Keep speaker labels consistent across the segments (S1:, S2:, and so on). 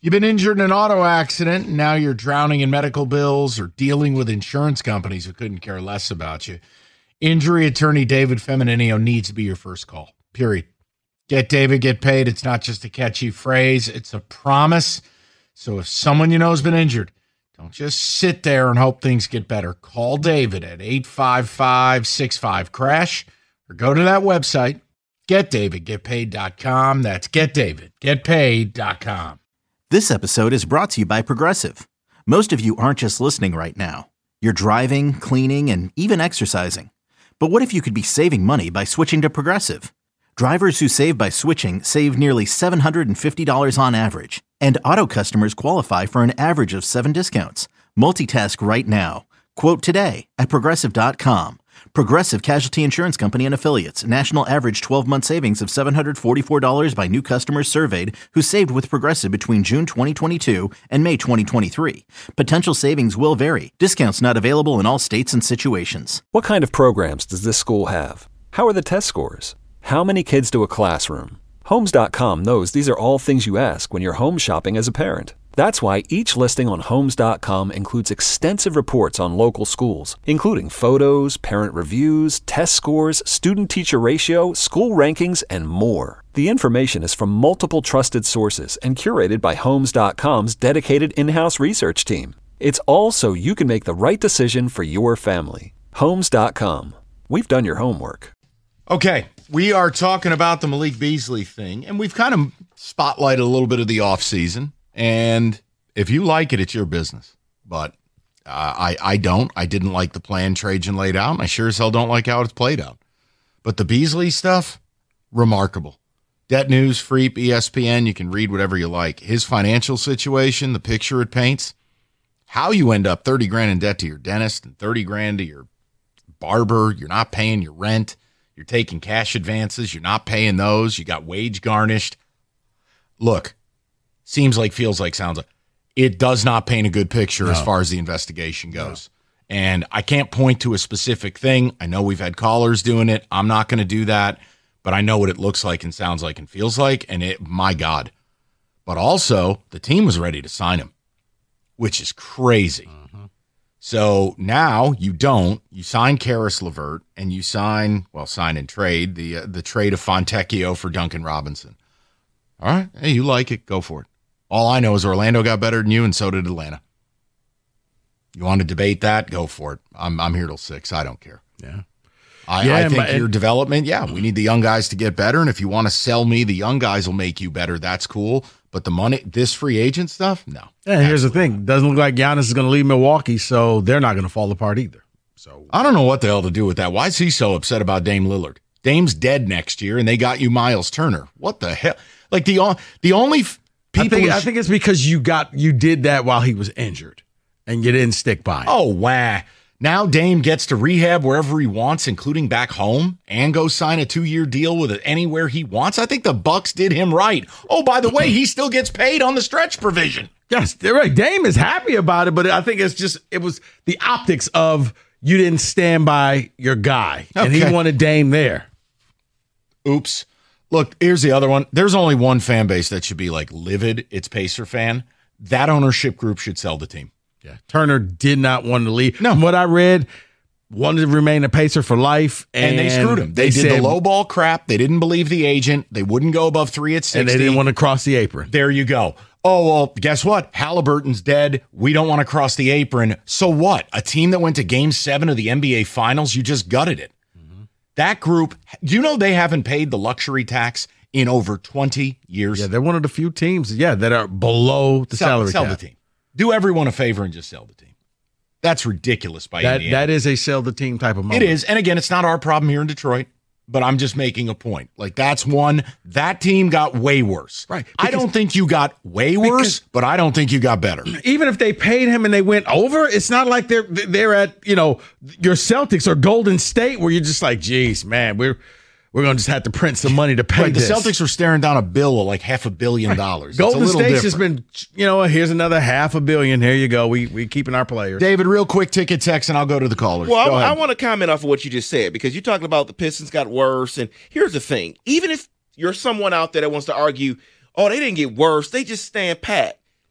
S1: You've been injured in an auto accident, and now you're drowning in medical bills or dealing with insurance companies who couldn't care less about you. Injury attorney David Femininio needs to be your first call, period. Get David, get paid. It's not just a catchy phrase. It's a promise. So if someone you know has been injured, don't just sit there and hope things get better. Call David at 855-65-CRASH or go to that website, getdavidgetpaid.com. That's getdavidgetpaid.com.
S2: This episode is brought to you by Progressive. Most of you aren't just listening right now. You're driving, cleaning, and even exercising. But what if you could be saving money by switching to Progressive? Drivers who save by switching save nearly $750 on average. And auto customers qualify for an average of 7 discounts. Multitask right now. Quote today at Progressive.com. Progressive Casualty Insurance Company and Affiliates. National average 12-month savings of $744 by new customers surveyed who saved with Progressive between June 2022 and May 2023. Potential savings will vary. Discounts not available in all states and situations.
S3: What kind of programs does this school have? How are the test scores? How many kids to a classroom? Homes.com knows these are all things you ask when you're home shopping as a parent. That's why each listing on Homes.com includes extensive reports on local schools, including photos, parent reviews, test scores, student-teacher ratio, school rankings, and more. The information is from multiple trusted sources and curated by Homes.com's dedicated in-house research team. It's all so you can make the right decision for your family. Homes.com. We've done your homework.
S1: Okay, we are talking about the Malik Beasley thing, and we've kind of spotlighted a little bit of the offseason. And if you like it, it's your business. But I don't. I didn't like the plan Trajan laid out, and I sure as hell don't like how it's played out. But the Beasley stuff, remarkable. Debt News, Freep, ESPN, you can read whatever you like. His financial situation, the picture it paints, how you end up $30,000 in debt to your dentist and $30,000 to your barber. You're not paying your rent. You're taking cash advances. You're not paying those. You got wage garnished. Look. Seems like, feels like, sounds like. It does not paint a good picture as far as the investigation goes. No. And I can't point to a specific thing. I know we've had callers doing it. I'm not going to do that. But I know what it looks like and sounds like and feels like. And it, my God. But also, the team was ready to sign him, which is crazy. Mm-hmm. So now you don't. You sign Karis LeVert and you sign and trade, the trade of Fontecchio for Duncan Robinson. All right. Hey, you like it. Go for it. All I know is Orlando got better than you, and so did Atlanta. You want to debate that? Go for it. I'm here till 6. I don't care.
S4: Yeah.
S1: I think your development, we need the young guys to get better, and if you want to sell me the young guys will make you better, that's cool. But the money, this free agent stuff, no.
S4: Yeah, here's the thing. Doesn't look like Giannis is going to leave Milwaukee, so they're not going to fall apart either. So
S1: I don't know what the hell to do with that. Why is he so upset about Dame Lillard? Dame's dead next year, and they got you Miles Turner. What the hell? Like the only people.
S4: I think it's because you did that while he was injured, and you didn't stick by him.
S1: Oh, wow. Now Dame gets to rehab wherever he wants, including back home, and go sign a 2-year deal with it anywhere he wants. I think the Bucks did him right. Oh, by the way, he still gets paid on the stretch provision.
S4: Yes, they're right. Dame is happy about it, but I think it was the optics of you didn't stand by your guy, and he wanted Dame there.
S1: Oops. Look, here's the other one. There's only one fan base that should be like livid. It's Pacer fan. That ownership group should sell the team.
S4: Yeah. Turner did not want to leave.
S1: No.
S4: From what I read, wanted to remain a Pacer for life. And
S1: they screwed him. They did the low ball crap. They didn't believe the agent. They wouldn't go above 3 at 60.
S4: And they didn't want to cross the apron.
S1: There you go. Oh, well, guess what? Halliburton's dead. We don't want to cross the apron. So what? A team that went to Game 7 of the NBA Finals, you just gutted it. That group, do you know they haven't paid the luxury tax in over 20 years?
S4: Yeah, they're one of the few teams, that are below the salary cap.
S1: Sell the team. Do everyone a favor and just sell the team. That's ridiculous by Indiana.
S4: That is a sell the team type of moment.
S1: It is. And again, it's not our problem here in Detroit. But I'm just making a point. Like, that's one. That team got way worse.
S4: Right.
S1: I don't think you got way worse, but I don't think you got better.
S4: Even if they paid him and they went over, it's not like they're at, your Celtics or Golden State where you're just like, geez, man, we're going to just have to print some money to pay
S1: the
S4: this.
S1: Celtics were staring down a bill of like $500 million.
S4: Golden State's just been, here's another $500 million. Here you go. We keeping our players.
S1: David, real quick ticket text, and I'll go to the callers.
S5: Well, I want to comment off of what you just said, because you're talking about the Pistons got worse. And here's the thing. Even if you're someone out there that wants to argue, oh, they didn't get worse, they just stand pat.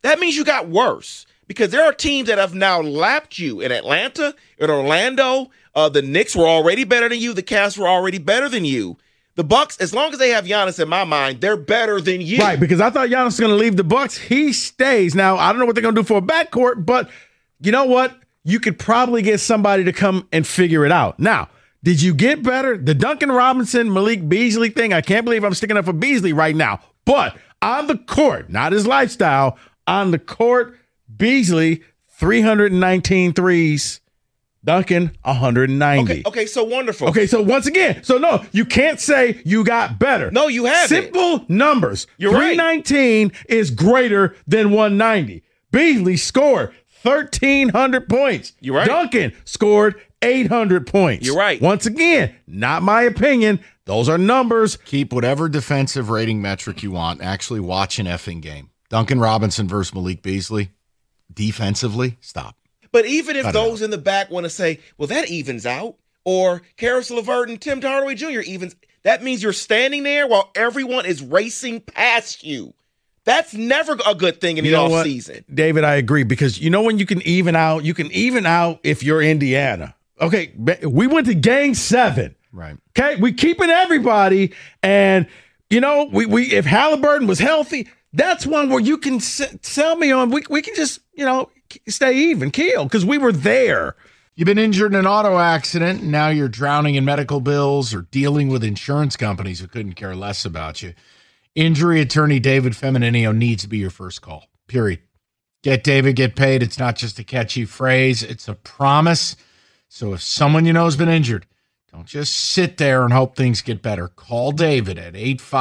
S5: that means you got worse. Because there are teams that have now lapped you in Atlanta, in Orlando. The Knicks were already better than you. The Cavs were already better than you. The Bucks, as long as they have Giannis, in my mind, they're better than you.
S4: Right, because I thought Giannis was going to leave the Bucks. He stays. Now, I don't know what they're going to do for a backcourt, but you know what? You could probably get somebody to come and figure it out. Now, did you get better? The Duncan Robinson, Malik Beasley thing, I can't believe I'm sticking up for Beasley right now. But on the court, not his lifestyle, on the court, Beasley, 319 threes. Duncan, 190.
S5: Okay, so wonderful.
S4: Okay, so once again, no, you can't say you got better.
S5: No, you haven't.
S4: Simple numbers.
S5: You're right.
S4: 319 is greater than 190. Beasley scored 1,300 points.
S5: You're right.
S4: Duncan scored 800 points.
S5: You're right.
S4: Once again, not my opinion. Those are numbers.
S1: Keep whatever defensive rating metric you want. Actually watch an effing game. Duncan Robinson versus Malik Beasley. Defensively, stop.
S5: But even if
S1: Cut it
S5: those in the back want to say, well, that evens out, or Karis LeVert and Tim Hardaway Jr. evens, that means you're standing there while everyone is racing past you. That's never a good thing in the offseason.
S4: David, I agree, because you know when you can even out if you're Indiana. Okay, we went to game 7.
S1: Right.
S4: Okay, we keeping everybody, and you know, we if Halliburton was healthy, that's one where you can sell me on. We can just, you know, stay even keel because we were there.
S1: You've been injured in an auto accident, and now you're drowning in medical bills or dealing with insurance companies who couldn't care less about you. Injury attorney David Femininio needs to be your first call, period. Get David, get paid. It's not just a catchy phrase. It's a promise. So if someone you know has been injured, don't just sit there and hope things get better. Call David at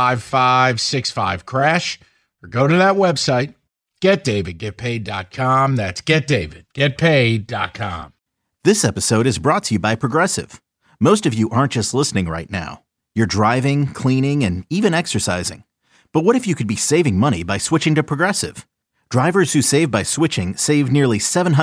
S1: 855-65-CRASH or go to that website, getdavidgetpaid.com. That's getdavidgetpaid.com.
S2: This episode is brought to you by Progressive. Most of you aren't just listening right now. You're driving, cleaning, and even exercising. But what if you could be saving money by switching to Progressive? Drivers who save by switching save nearly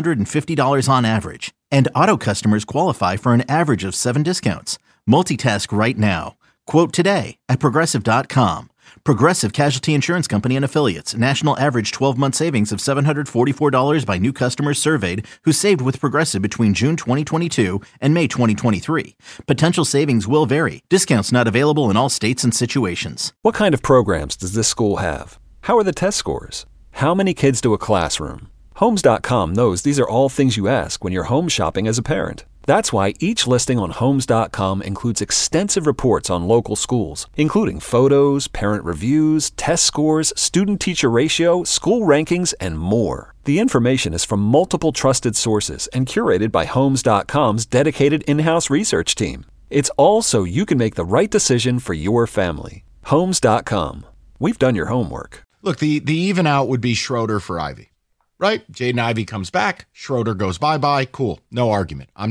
S2: $750 on average. And auto customers qualify for an average of 7 discounts. Multitask right now. Quote today at Progressive.com. Progressive Casualty Insurance Company and Affiliates. National average 12-month savings of $744 by new customers surveyed who saved with Progressive between June 2022 and May 2023. Potential savings will vary. Discounts not available in all states and situations.
S3: What kind of programs does this school have? How are the test scores? How many kids do a classroom? Homes.com knows these are all things you ask when you're home shopping as a parent. That's why each listing on Homes.com includes extensive reports on local schools, including photos, parent reviews, test scores, student-teacher ratio, school rankings, and more. The information is from multiple trusted sources and curated by Homes.com's dedicated in-house research team. It's all so you can make the right decision for your family. Homes.com. We've done your homework.
S1: Look, the even out would be Schroeder for Ivy. Right? Jaden Ivey comes back. Schroeder goes bye-bye. Cool. No argument. I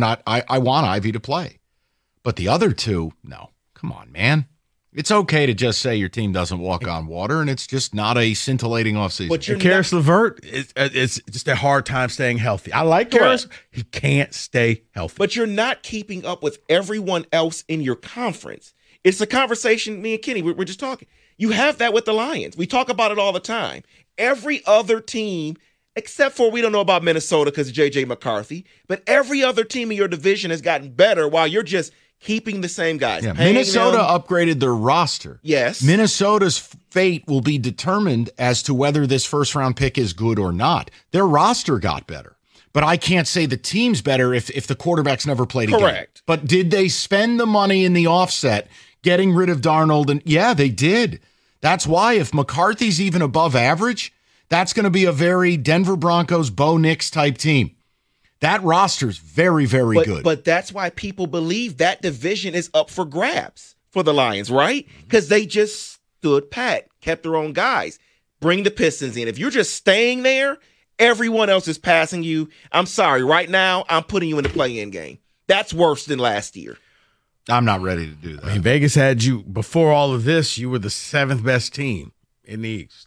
S1: want Ivy to play. But the other two, no. Come on, man. It's okay to just say your team doesn't walk on water, and it's just not a scintillating offseason.
S4: But Karis LeVert, it's just a hard time staying healthy. I like Karis. He can't stay healthy.
S5: But you're not keeping up with everyone else in your conference. It's a conversation, me and Kenny, we're just talking. You have that with the Lions. We talk about it all the time. Every other team, except for we don't know about Minnesota because of J.J. McCarthy, but every other team in your division has gotten better while you're just keeping the same guys.
S1: Yeah, Minnesota upgraded their roster.
S5: Yes.
S1: Minnesota's fate will be determined as to whether this first-round pick is good or not. Their roster got better. But I can't say the team's better if the quarterbacks never played again.
S5: Correct.
S1: But did they spend the money in the offset getting rid of Darnold? And yeah, they did. That's why if McCarthy's even above average, that's going to be a very Denver Broncos, Bo Nix type team. That roster's very, very good.
S5: But that's why people believe that division is up for grabs for the Lions, right? Because they just stood pat, kept their own guys. Bring the Pistons in. If you're just staying there, everyone else is passing you. I'm sorry. Right now, I'm putting you in the play-in game. That's worse than last year.
S1: I'm not ready to do that.
S4: I mean, Vegas had you, before all of this, you were the 7th best team in the East.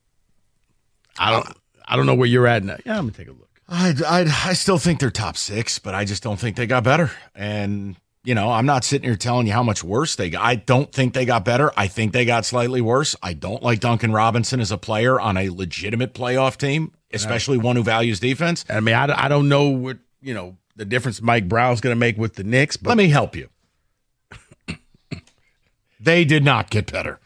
S4: I don't know where you're at now. Yeah, I'm going to take a look.
S1: I still think they're top 6, but I just don't think they got better. And I'm not sitting here telling you how much worse they got. I don't think they got better. I think they got slightly worse. I don't like Duncan Robinson as a player on a legitimate playoff team, especially one who values defense.
S4: I mean, I don't know what, the difference Mike Brown's going to make with the Knicks. But
S1: let me help you. They did not get better.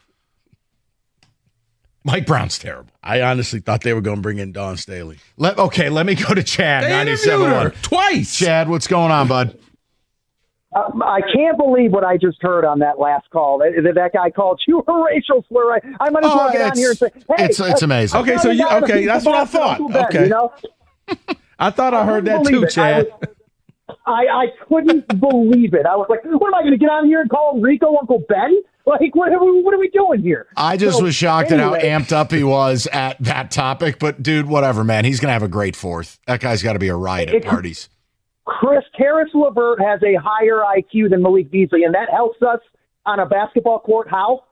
S1: Mike Brown's terrible.
S4: I honestly thought they were going to bring in Dawn Staley.
S1: Let me go to Chad.
S4: They interviewed her twice.
S1: Chad, what's going on, bud?
S6: I can't believe what I just heard on that last call. That guy called you a racial slur. I might as well get on here and say, hey.
S1: It's amazing.
S4: Okay, that's what I thought. Okay. I thought I heard that too, Chad.
S6: I couldn't believe it. I was like, what am I going to get on here and call Rico Uncle Ben? Like, what are we doing here?
S1: I just was shocked at how amped up he was at that topic. But, dude, whatever, man. He's going to have a great fourth. That guy's got to be a riot at parties.
S6: Karis LeVert has a higher IQ than Malik Beasley, and that helps us on a basketball court. How?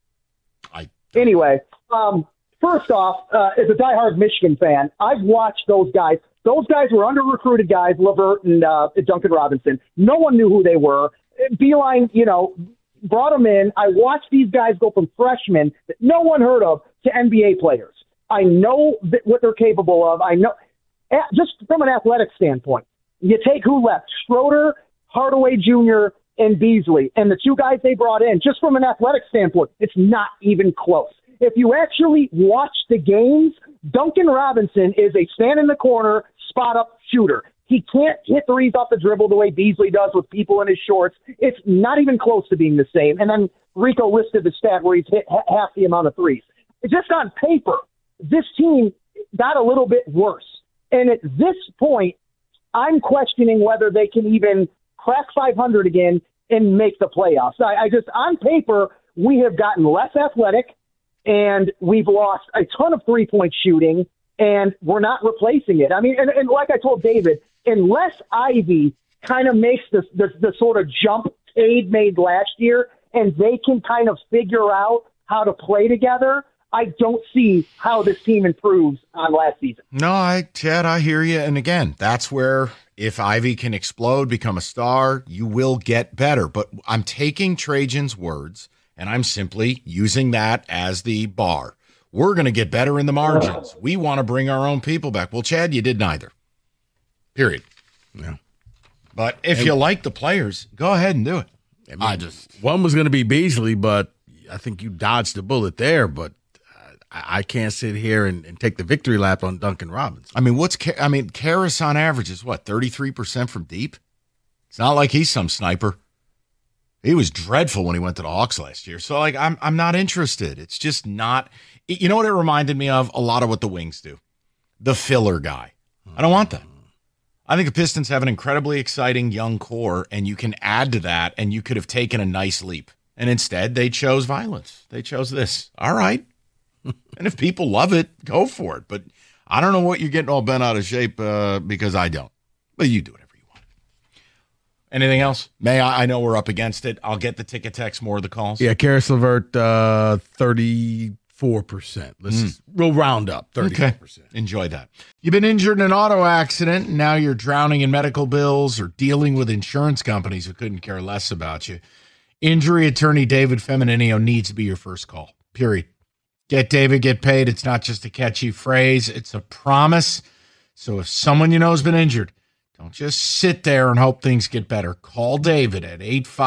S6: Anyway, first off, as a diehard Michigan fan, I've watched those guys. Those guys were under-recruited guys, LeVert and Duncan Robinson. No one knew who they were. Beeline, brought them in. I watched these guys go from freshmen that no one heard of to NBA players. I know what they're capable of. I know, just from an athletic standpoint, you take who left, Schroeder, Hardaway Jr., and Beasley, and the two guys they brought in, just from an athletic standpoint, it's not even close. If you actually watch the games, Duncan Robinson is a stand-in-the-corner, spot-up shooter. He can't hit threes off the dribble the way Beasley does with people in his shorts. It's not even close to being the same. And then Rico listed the stat where he's hit half the amount of threes. Just on paper, this team got a little bit worse. And at this point, I'm questioning whether they can even crack 500 again and make the playoffs. I just, on paper, we have gotten less athletic, and we've lost a ton of three-point shooting, and we're not replacing it. I mean, and like I told David, unless Ivy kind of makes the sort of jump Cade made last year, and they can kind of figure out how to play together, I don't see how this team improves on last season.
S1: No, Chad, I hear you. And again, that's where if Ivy can explode, become a star, you will get better. But I'm taking Trajan's words, and I'm simply using that as the bar. We're going to get better in the margins. We want to bring our own people back. Well, Chad, you did neither. Period.
S4: Yeah.
S1: But if you like the players, go ahead and do it.
S4: One was going to be Beasley, but I think you dodged the bullet there. But I can't sit here and take the victory lap on Duncan Robinson.
S1: I mean, Karis on average is what, 33% from deep? It's not like he's some sniper. He was dreadful when he went to the Hawks last year. So, I'm not interested. It's just not. You know what it reminded me of? A lot of what the Wings do. The filler guy. I don't want that. I think the Pistons have an incredibly exciting young core, and you can add to that, and you could have taken a nice leap. And instead, they chose violence. They chose this. All right. And if people love it, go for it. But I don't know what you're getting all bent out of shape because I don't. But you do whatever you want. Anything else? I know we're up against it. I'll get the ticket text, more of the calls.
S4: Yeah, Karis LeVert, 34%. We'll round up, 34%.
S1: Okay. Enjoy that. You've been injured in an auto accident, and now you're drowning in medical bills or dealing with insurance companies who couldn't care less about you. Injury attorney David Femininio needs to be your first call, period. Get David, get paid. It's not just a catchy phrase. It's a promise. So if someone you know has been injured, don't just sit there and hope things get better. Call David at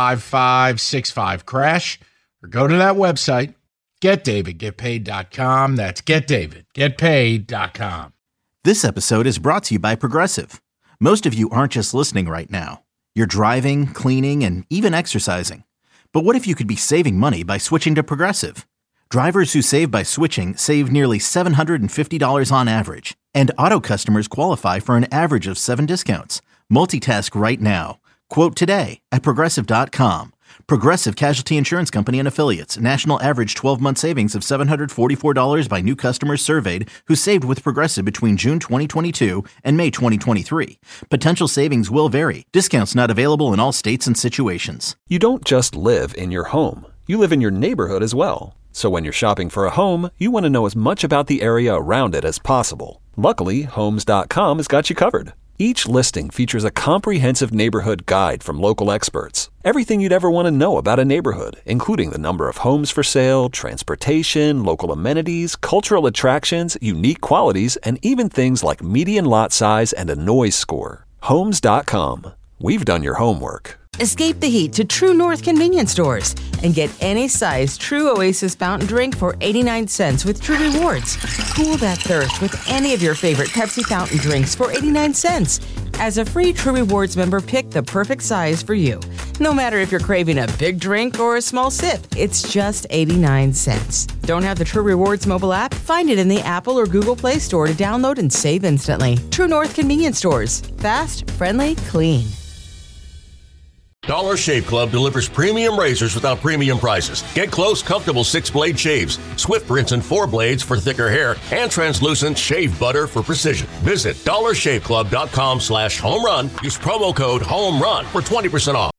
S1: 855-65-CRASH or go to that website, getdavidgetpaid.com. That's getdavidgetpaid.com.
S2: This episode is brought to you by Progressive. Most of you aren't just listening right now. You're driving, cleaning, and even exercising. But what if you could be saving money by switching to Progressive? Drivers who save by switching save nearly $750 on average, and auto customers qualify for an average of 7 discounts. Multitask right now. Quote today at Progressive.com. Progressive Casualty Insurance Company and Affiliates. National average 12-month savings of $744 by new customers surveyed who saved with Progressive between June 2022 and May 2023. Potential savings will vary. Discounts not available in all states and situations.
S3: You don't just live in your home. You live in your neighborhood as well. So when you're shopping for a home, you want to know as much about the area around it as possible. Luckily, Homes.com has got you covered. Each listing features a comprehensive neighborhood guide from local experts, Everything you'd ever want to know about a neighborhood, including the number of homes for sale, transportation, local amenities, cultural attractions, unique qualities, and even things like median lot size and a noise score. Homes.com. We've done your homework.
S7: Escape the heat to True North convenience stores and get any size True Oasis fountain drink for 89 cents with True Rewards. Cool that thirst with any of your favorite Pepsi fountain drinks for 89 cents. As a free True Rewards member, pick the perfect size for you. No matter if you're craving a big drink or a small sip, it's just 89 cents. Don't have the True Rewards mobile app? Find it in the Apple or Google Play Store to download and save instantly. True North convenience stores. Fast, friendly, clean.
S8: Dollar Shave Club delivers premium razors without premium prices. Get close, comfortable 6-blade shaves, swift rinse and 4 blades for thicker hair, and translucent shave butter for precision. Visit dollarshaveclub.com/homerun. Use promo code HOMERUN for 20% off.